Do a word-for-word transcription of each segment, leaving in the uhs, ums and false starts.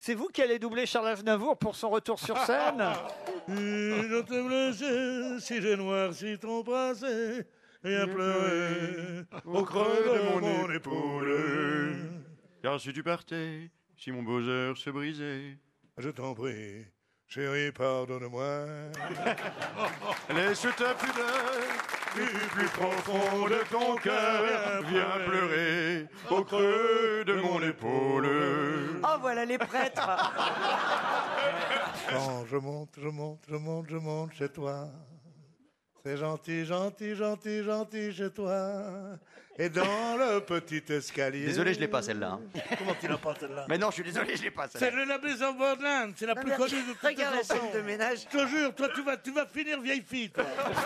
C'est vous qui allez doubler Charles Aznavour pour son retour sur scène? Je t'ai blessé, si j'ai noirci ton passé, et à pleurer au creux de mon épaule. Car si tu partais, si mon buzzer se brisait, je t'en prie, chérie, pardonne-moi. Laisse ta pudeur du plus profond de ton cœur, viens pleurer au creux de mon épaule. Oh, voilà les prêtres. Quand je monte, je monte, je monte, je monte chez toi. C'est gentil, gentil, gentil, gentil chez toi. Et dans le petit escalier... Désolé, je l'ai pas celle-là. hein. Comment tu l'as pas celle-là? Mais non, je suis désolé, je l'ai pas C'est celle-là. le La Maison Borderland, c'est la Non, plus mais connue de toutes les regarde la scène chansons. de ménage. Je te jure, toi tu vas, tu vas finir vieille fille, toi.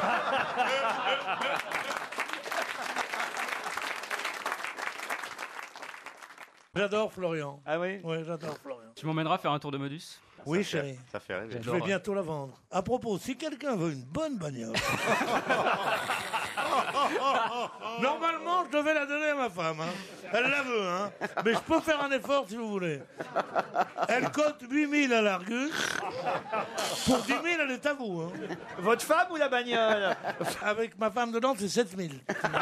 J'adore Florian. Ah oui? Oui, j'adore Florian. Tu m'emmèneras faire un tour de modus? Oui, chérie. Ça fait rêver. Je vais bientôt la vendre. À propos, si quelqu'un veut une bonne bagnole... Normalement, je devais la donner à ma femme. Hein. Elle la veut, hein. Mais je peux faire un effort si vous voulez. Elle cote huit mille à l'Argus. Pour dix mille, elle est à vous. Hein. Votre femme ou la bagnole? Avec ma femme dedans, c'est sept mille.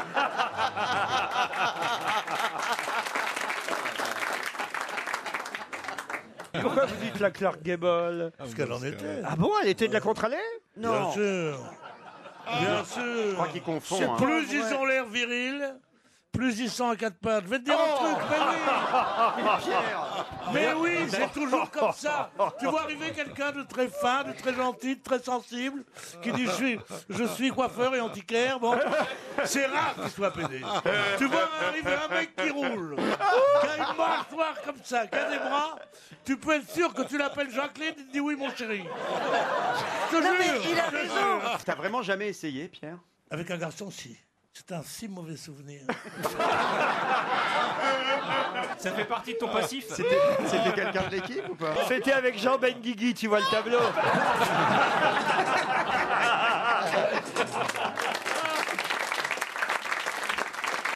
Pourquoi vous dites la Clark Gable? Parce qu'elle en était. Ah bon, elle était de la contre-allée? Bien sûr. Bien sûr. Je crois qu'il confond. Hein. Plus ils ont l'air virils, plus ils sont à quatre pattes. Je vais te dire un truc, mais oui. Mais oui, c'est toujours comme ça. Tu vois arriver quelqu'un de très fin, de très gentil, de très sensible, qui dit je suis, je suis coiffeur et antiquaire. Bon, c'est rare qu'il soit pédé. Tu vois arriver un mec qui roule, qui a une mâchoire comme ça, qui a des bras. Tu peux être sûr que tu l'appelles Jacqueline, il te dit oui mon chéri. Je te Non, mais jure. il a raison. T'as vraiment jamais essayé, Pierre? Avec un garçon, si. C'est un si mauvais souvenir. Ça fait partie de ton passif? C'était c'était quelqu'un de l'équipe ou pas? C'était avec Jean Benguigui, tu vois le tableau.